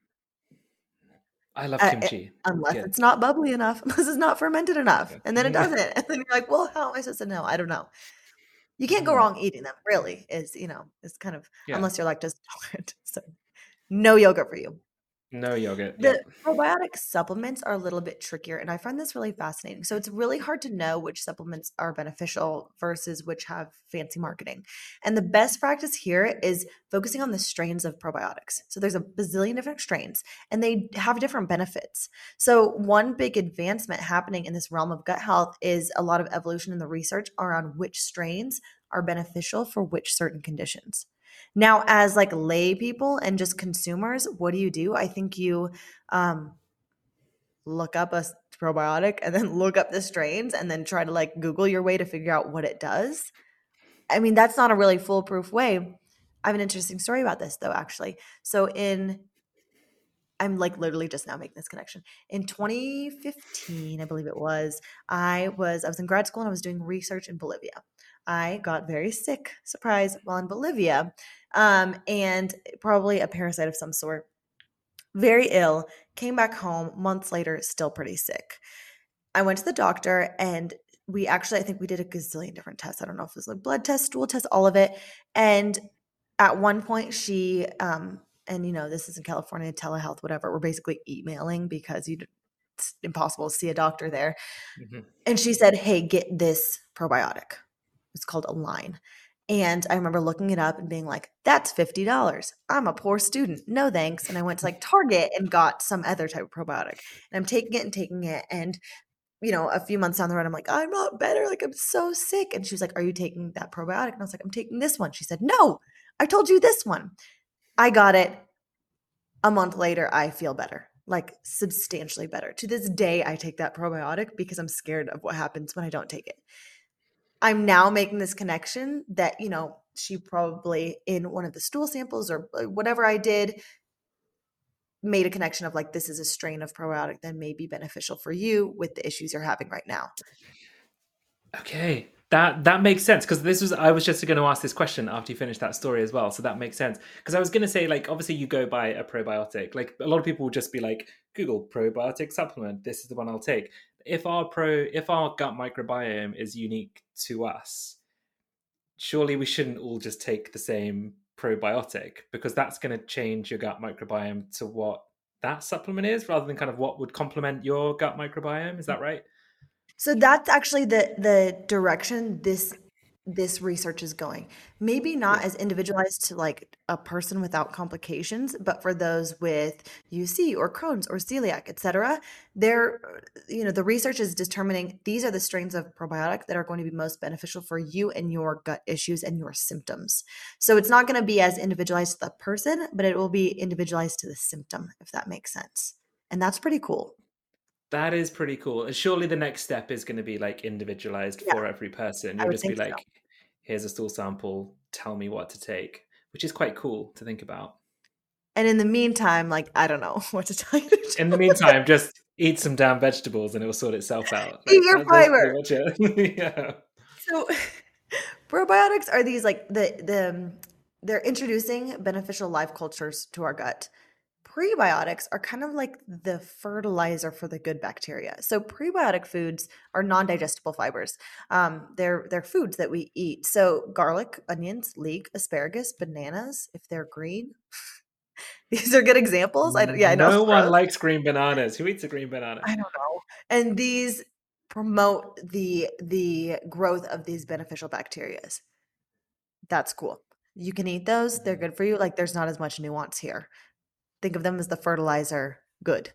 I love Uh, it kimchi. It's unless good. it's not bubbly enough, unless it's not fermented enough, Okay. and then it doesn't, and then you're like, "Well, how am I supposed to know?" I don't know. You can't go Mhm. wrong eating them, really, is, you know, is kind of Yeah. unless you're lactose intolerant, so no yogurt for you. No yogurt. The Yep. probiotic supplements are a little bit trickier, and I find this really fascinating. So it's really hard to know which supplements are beneficial versus which have fancy marketing. And the best practice here is focusing on the strains of probiotics. So there's a bazillion different strains, and they have different benefits. So one big advancement happening in this realm of gut health is a lot of evolution in the research around which strains are beneficial for which certain conditions. Now, as like lay people and just consumers, what do you do? I think you um, look up a s- probiotic and then look up the strains and then try to like Google your way to figure out what it does. I mean, that's not a really foolproof way. I have an interesting story about this though, actually. So in I'm like literally just now making this connection. In twenty fifteen, I believe it was, I was I was in grad school and I was doing research in Bolivia. I got very sick, surprise, while in Bolivia, um, and probably a parasite of some sort. Very ill, came back home months later, still pretty sick. I went to the doctor and we actually, I think we did a gazillion different tests. I don't know if it was like blood tests, stool tests, all of it. And at one point, she, um, and you know, this is in California, telehealth, whatever. We're basically emailing because you, it's impossible to see a doctor there. Mhm. And she said, "Hey, get this probiotic. It's called Align." And I remember looking it up and being like, "That's fifty dollars. I'm a poor student. No thanks." And I went to like Target and got some other type of probiotic. And I'm taking it and taking it. And you know, a few months down the road, I'm like, "I'm not better. Like, I'm so sick." And she was like, "Are you taking that probiotic?" And I was like, "I'm taking this one." She said, "No, I told you this one." I got it. A month later, I feel better, like substantially better. To this day, I take that probiotic because I'm scared of what happens when I don't take it. I'm now making this connection that, you know, she probably in one of the stool samples or uh, whatever I did made a connection of like, this is a strain of probiotic that may be beneficial for you with the issues you're having right now. Okay, that that makes sense, because this was I was just going to ask this question after you finished that story as well. So that makes sense, because I was going to say, like, obviously you go buy a probiotic. Like, a lot of people will just be like, Google probiotic supplement. This is the one I'll take. If our pro if our gut microbiome is unique to us, surely we shouldn't all just take the same probiotic, because that's going to change your gut microbiome to what that supplement is, rather than kind of what would complement your gut microbiome. Is that right? So that's actually the the direction this this research is going. Maybe not Cool. as individualized to like a person without complications, but for those with U C or Crohn's or celiac, et cetera, they're you know, the research is determining these are the strains of probiotic that are going to be most beneficial for you and your gut issues and your symptoms. So it's not going to be as individualized to the person, but it will be individualized to the symptom, if that makes sense. And that's pretty cool. That is pretty cool. And surely the next step is going to be like individualized Yeah, for every person. I You'll would just be think so. like, here's a stool sample, tell me what to take, which is quite cool to think about. And in the meantime, like, I don't know what to tell you to In the do. meantime, just eat some damn vegetables and it will sort itself out. Eat Like your that, that's pretty fiber. much it. Yeah. So probiotics are these like the the um, they're introducing beneficial life cultures to our gut. Prebiotics are kind of like the fertilizer for the good bacteria. So prebiotic foods are non-digestible fibers. Um, they're they're foods that we eat. So garlic, onions, leek, asparagus, bananas, if they're green. These are good examples. I don't, yeah, I know. No one Gross. likes green bananas. Who eats a green banana? I don't know. And these promote the the growth of these beneficial bacterias. That's cool. You can eat those. They're Mhm. good for you. Like there's not as much nuance here. Think of them as the fertilizer. Good.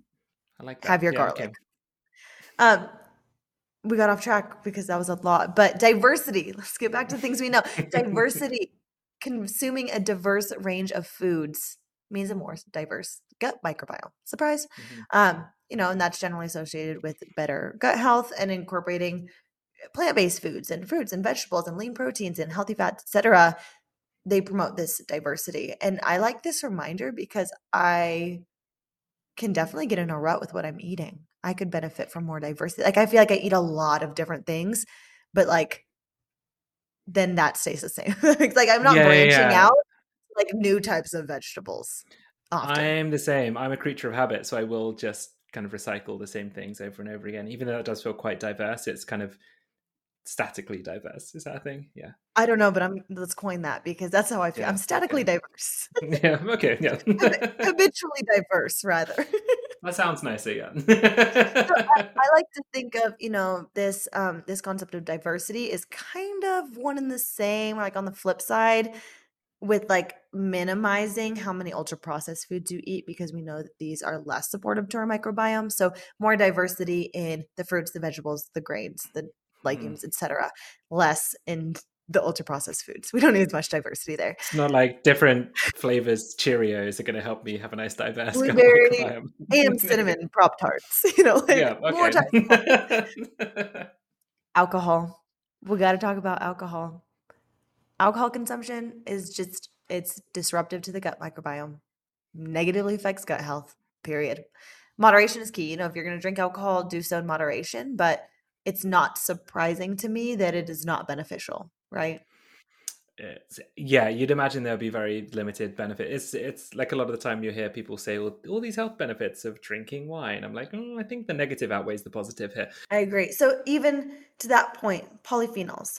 I like Have that. your Yeah, okay. garlic. Um, we got off track because that was a lot. But diversity. Let's get back to things we know. Diversity. Consuming a diverse range of foods means a more diverse gut microbiome. Surprise. Mhm. Um, you know, and that's generally associated with better gut health and incorporating plant-based foods and fruits and vegetables and lean proteins and healthy fats, et cetera. They promote this diversity. And I like this reminder because I can definitely get in a rut with what I'm eating. I could benefit from more diversity. Like I feel like I eat a lot of different things, but like then that stays the same. It's like I'm not Yeah, yeah, branching yeah. out like new types of vegetables often. I'm the same. I'm a creature of habit, so I will just kind of recycle the same things over and over again. Even though it does feel quite diverse, it's kind of statically diverse. Is that a thing? Yeah. I don't know, but I'm let's coin that because that's how I feel. I'm Yeah. statically Okay. diverse. Yeah. Okay. Yeah. Hab- Habitually diverse, rather. That sounds nicer. So I, Yeah. I like to think of, you know, this um this concept of diversity is kind of one and the same, like on the flip side, with like minimizing how many ultra processed foods you eat because we know that these are less supportive to our microbiome. So more diversity in the fruits, the vegetables, the grains, the Hmm. legumes, et cetera. Less in the ultra processed foods. We don't need as much diversity there. It's not like different flavors Cheerios are going to help me have a nice diverse gut Blueberry microbiome. and cinnamon Pop Tarts, you know, like Yeah. more Okay. types of alcohol. We got to talk about alcohol. Alcohol consumption is just it's disruptive to the gut microbiome. Negatively affects gut health. Period. Moderation is key. You know, if you're going to drink alcohol, do so in moderation, but it's not surprising to me that it is not beneficial, right? It's, yeah, you'd imagine there'll be very limited benefit. It's it's like a lot of the time you hear people say all, all these health benefits of drinking wine. I'm like, oh, I think the negative outweighs the positive here. I agree. So even to that point, polyphenols,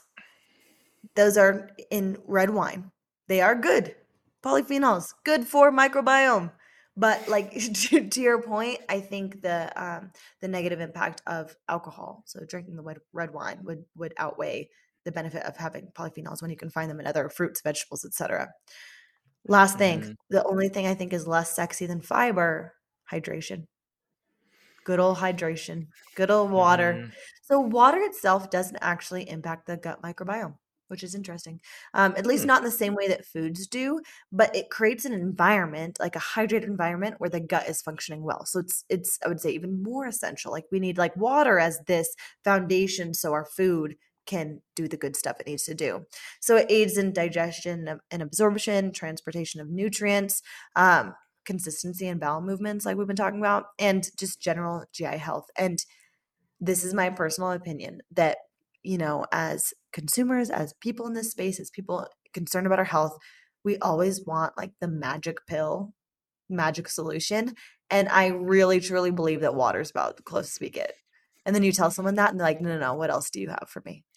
those are in red wine. They are good. Polyphenols, good for microbiome. But like to, to your point, I think the um, the negative impact of alcohol, so drinking the red, red wine would would outweigh the benefit of having polyphenols when you can find them in other fruits, vegetables, et cetera. Last thing, Hmm. the only thing I think is less sexy than fiber, hydration. Good old hydration, good old water. Hmm. So water itself doesn't actually impact the gut microbiome, which is interesting. Um, at least Hmm. not in the same way that foods do, but it creates an environment, like a hydrated environment where the gut is functioning well. So it's it's I would say even more essential. Like we need like water as this foundation so our food can do the good stuff it needs to do. So it aids in digestion and absorption, transportation of nutrients, um, consistency in bowel movements, like we've been talking about, and just general G I health. And this is my personal opinion that, you know, as consumers, as people in this space, as people concerned about our health, we always want like the magic pill, magic solution. And I really, truly believe that water is about the closest we get. And then you tell someone that, and they're like, no, no, no, what else do you have for me?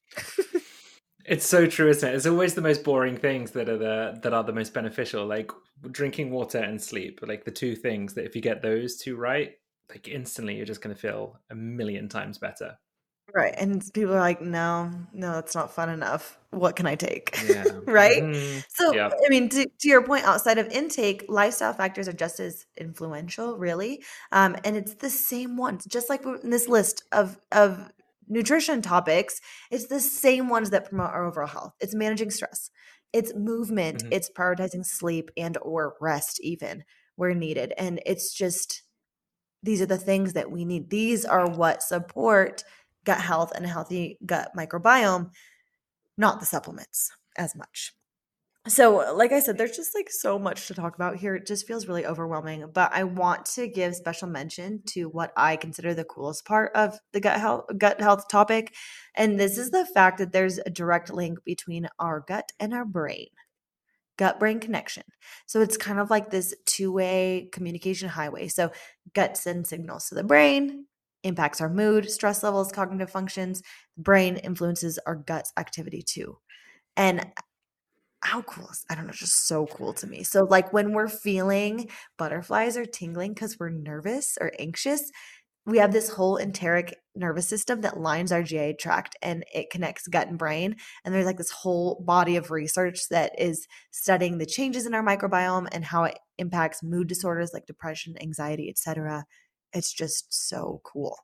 It's so true, isn't it? It's always the most boring things that are the that are the most beneficial, like drinking water and sleep, like the two things that if you get those two right, like instantly you're just going to feel a million times better. Right. And people are like, no, no, that's not fun enough. What can I take? Yeah. Right. Hmm. So, Yeah. I mean, to, to your point, outside of intake, lifestyle factors are just as influential, really. Um, and it's the same ones, just like in this list of, of nutrition topics, it's the same ones that promote our overall health. It's managing stress, it's movement, Hmm. it's prioritizing sleep and or rest even where needed. And it's just, these are the things that we need. These are what support gut health and a healthy gut microbiome, not the supplements as much. So, like I said, there's just like so much to talk about here. It just feels really overwhelming. But I want to give special mention to what I consider the coolest part of the gut health gut health topic. And this is the fact that there's a direct link between our gut and our brain. Gut brain connection. So it's kind of like this two way communication highway. So gut sends signals to the brain, impacts our mood, stress levels, cognitive functions. The brain influences our gut's activity too. And how cool is, I don't know, just so cool to me. So like when we're feeling butterflies or tingling because we're nervous or anxious, we have this whole enteric nervous system that lines our G I tract and it connects gut and brain. And there's like this whole body of research that is studying the changes in our microbiome and how it impacts mood disorders like depression, anxiety, et cetera. It's just so cool.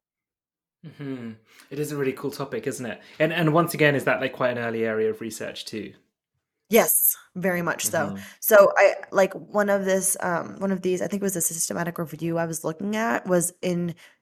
Hmm. It is a really cool topic, isn't it? And and once again, is that like quite an early area of research too? Yes, very much so. Hmm. So I like one of this um one of these, I think it was a systematic review I was looking at was in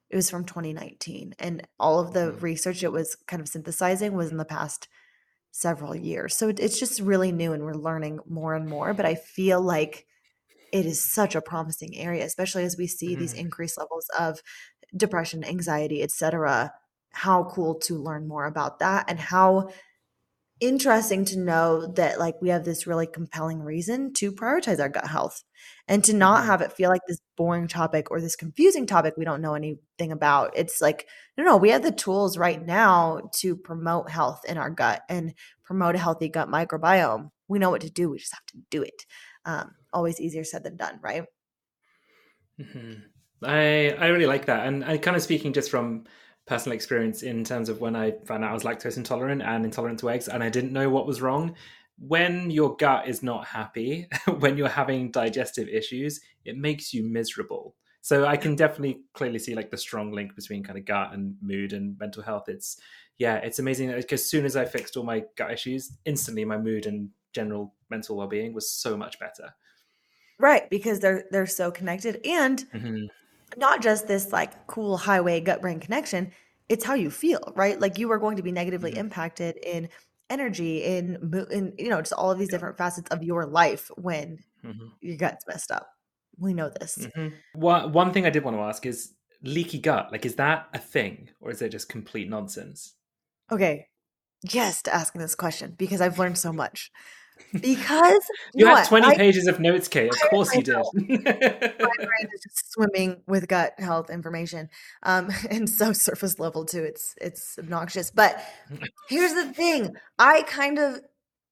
It was from twenty nineteen. And all of the Mm. research it was kind of synthesizing was in the past several years. So it, it's just really new and we're learning more and more. But I feel like it is such a promising area, especially as we see these Mm. increased levels of depression, anxiety, et cetera. How cool to learn more about that and how interesting to know that like we have this really compelling reason to prioritize our gut health and to not Mhm. have it feel like this boring topic or this confusing topic we don't know anything about. It's like, no, no, we have the tools right now to promote health in our gut and promote a healthy gut microbiome. We know what to do. We just have to do it. Um, always easier said than done, right? Mhm. I I really like that, and I kind of speaking just from personal experience in terms of when I found out I was lactose intolerant and intolerant to eggs, and I didn't know what was wrong. When your gut is not happy, when you're having digestive issues, it makes you miserable. So I can definitely clearly see like the strong link between kind of gut and mood and mental health. It's yeah, it's amazing because as soon as I fixed all my gut issues, instantly my mood and general mental well-being was so much better. Right, because they're they're so connected and Hmm. not just this like cool highway gut brain connection, it's how you feel, right? Like you are going to be negatively Hmm. impacted in energy, in mo- in you know, just all of these different facets of your life when Yeah. your gut's messed up. We know this. Hmm. One one thing I did want to ask is leaky gut. Like, is that a thing, or is it just complete nonsense? Okay, yes, to asking this question because I've learned so much. Because you You know had what? twenty I pages of notes, Kate. Of I, course I you did. know my brain is just swimming with gut health information, um, and so surface level too. It's it's obnoxious. But here's the thing: I kind of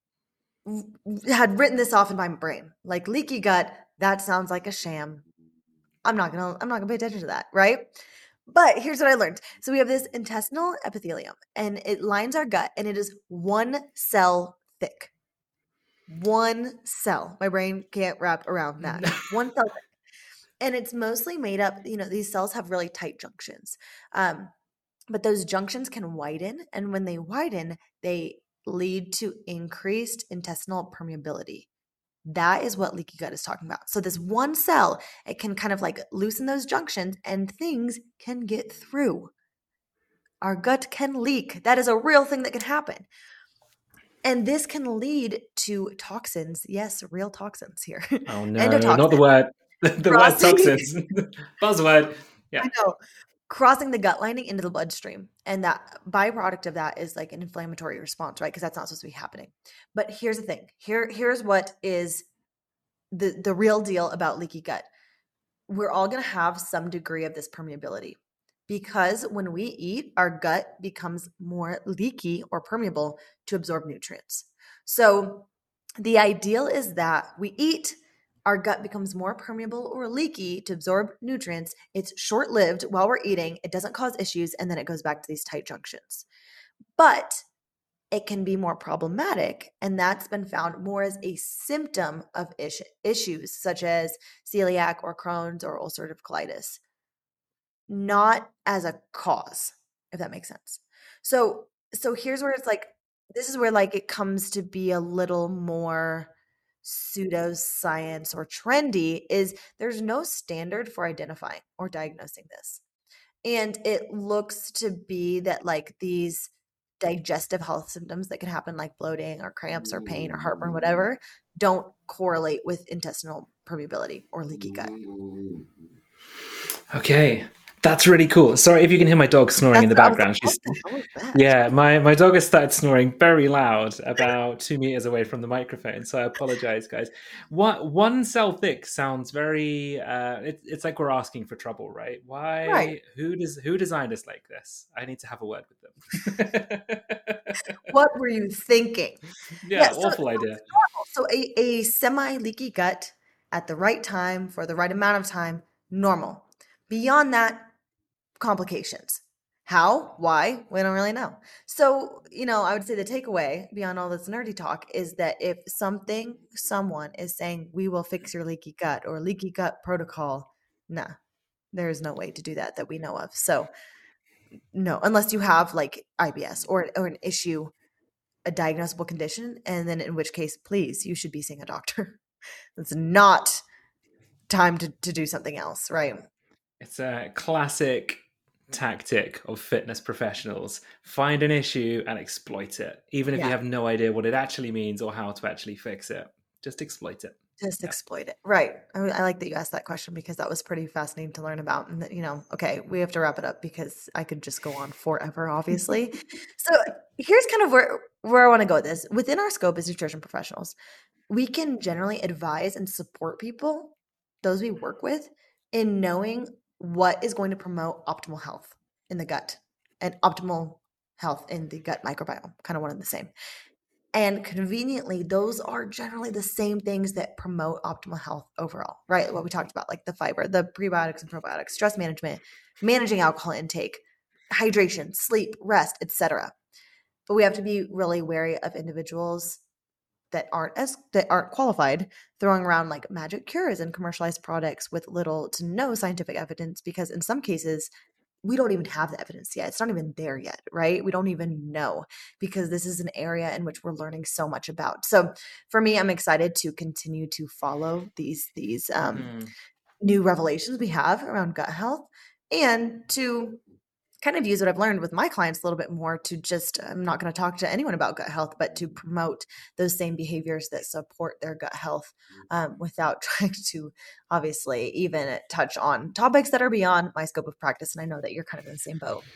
had written this off in my brain. Like leaky gut, that sounds like a sham. I'm not gonna I'm not gonna pay attention to that, right? But here's what I learned. So we have this intestinal epithelium and it lines our gut and it is one cell thick. One cell. My brain can't wrap around that. One cell thick. And it's mostly made up, you know, these cells have really tight junctions. Um, but those junctions can widen, and when they widen, they lead to increased intestinal permeability. That is what leaky gut is talking about. So this one cell, it can kind of like loosen those junctions and things can get through. Our gut can leak. That is a real thing that can happen. And this can lead to toxins. Yes, real toxins here. Oh no, not the Endotoxin word. The word crossing. toxins. Buzzword. Yeah. I know. Crossing the gut lining into the bloodstream. And that byproduct of that is like an inflammatory response, right? Because that's not supposed to be happening. But here's the thing. Here, here's what is the the real deal about leaky gut. We're all going to have some degree of this permeability because when we eat, our gut becomes more leaky or permeable to absorb nutrients. So the ideal is that we eat, our gut becomes more permeable or leaky to absorb nutrients. It's short lived while we're eating, it doesn't cause issues, and then it goes back to these tight junctions. But it can be more problematic. And that's been found more as a symptom of is- issues such as celiac or Crohn's or ulcerative colitis, not as a cause, if that makes sense. So, so here's where it's like, this is where like it comes to be a little more pseudoscience or trendy is there's no standard for identifying or diagnosing this. And it looks to be that like these digestive health symptoms that can happen like bloating or cramps or pain or heartburn, whatever, don't correlate with intestinal permeability or leaky gut. Okay. That's really cool. Sorry if you can hear my dog snoring in That's the what I was like, background. what She's the hell is that? yeah, my my dog has started snoring very loud about two meters away from the microphone. So I apologize, guys. One one cell thick sounds very. Uh, it, it's like we're asking for trouble, right? Right. Why? Who does who designed us like this? I need to have a word with them. What were you thinking? Yeah, Yeah, so, so awful idea. it's normal. So a, a semi-leaky gut at the right time for the right amount of time, normal. Beyond that, complications. How? Why? We don't really know. So, you know, I would say the takeaway beyond all this nerdy talk is that if something, someone is saying, we will fix your leaky gut or leaky gut protocol, nah, there is no way to do that that we know of. So, no, unless you have like I B S or, or an issue, a diagnosable condition, and then in which case, please, you should be seeing a doctor. It's not time to, to do something else, right? It's a classic tactic of fitness professionals. Find an issue and exploit it, even if Yeah. you have no idea what it actually means or how to actually fix it. Just exploit it. Just Yeah. exploit it. Right. I, I like that you asked that question because that was pretty fascinating to learn about. And that, you know, okay, we have to wrap it up because I could just go on forever, obviously. So here's kind of where, where I want to go with this. Within our scope as nutrition professionals, we can generally advise and support people, those we work with, in knowing what is going to promote optimal health in the gut and optimal health in the gut microbiome, kind of one and the same. And conveniently, those are generally the same things that promote optimal health overall, right? What we talked about, like the fiber, the prebiotics and probiotics, stress management, managing alcohol intake, hydration, sleep, rest, et cetera. But we have to be really wary of individuals that aren't as that aren't qualified throwing around like magic cures and commercialized products with little to no scientific evidence, because in some cases we don't even have the evidence yet. It's not even there yet, right? We don't even know, because this is an area in which we're learning so much about. So for me, I'm excited to continue to follow these these um, Mm-hmm. new revelations we have around gut health, and to kind of use what I've learned with my clients a little bit more to just, I'm not going to talk to anyone about gut health, but to promote those same behaviors that support their gut health um, without trying to obviously even touch on topics that are beyond my scope of practice. And I know that you're kind of in the same boat.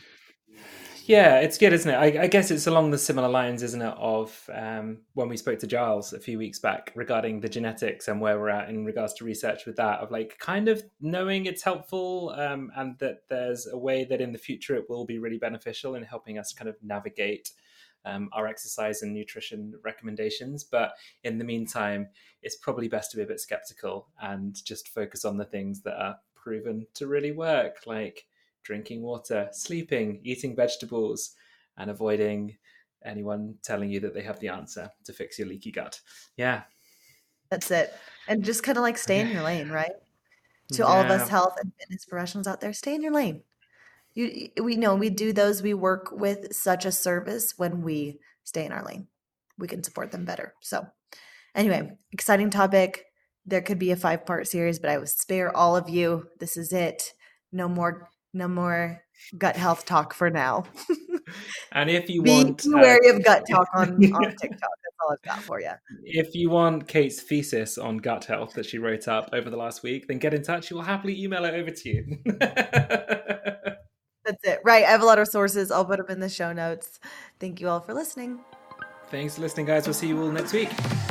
Yeah, it's good, isn't it? I, I guess it's along the similar lines, isn't it, of um, when we spoke to Giles a few weeks back regarding the genetics and where we're at in regards to research with that, of like kind of knowing it's helpful um, and that there's a way that in the future it will be really beneficial in helping us kind of navigate um, our exercise and nutrition recommendations. But in the meantime, it's probably best to be a bit skeptical and just focus on the things that are proven to really work, like drinking water, sleeping, eating vegetables, and avoiding anyone telling you that they have the answer to fix your leaky gut. Yeah. That's it. And just kind of like stay in your lane, right? To all of us Yeah. health and fitness professionals out there, stay in your lane. You, we know we do those. We work with such a service when we stay in our lane. We can support them better. So anyway, exciting topic. There could be a five-part series, but I will spare all of you. This is it. No more, no more gut health talk for now. And if you Be want, wary uh, of gut talk on, on TikTok. That's all I've got for you. if you want Kate's thesis on gut health that she wrote up over the last week, then get in touch. She will happily email it over to you. That's it. Right. I have a lot of sources. I'll put them in the show notes. Thank you all for listening. Thanks for listening, guys. We'll see you all next week.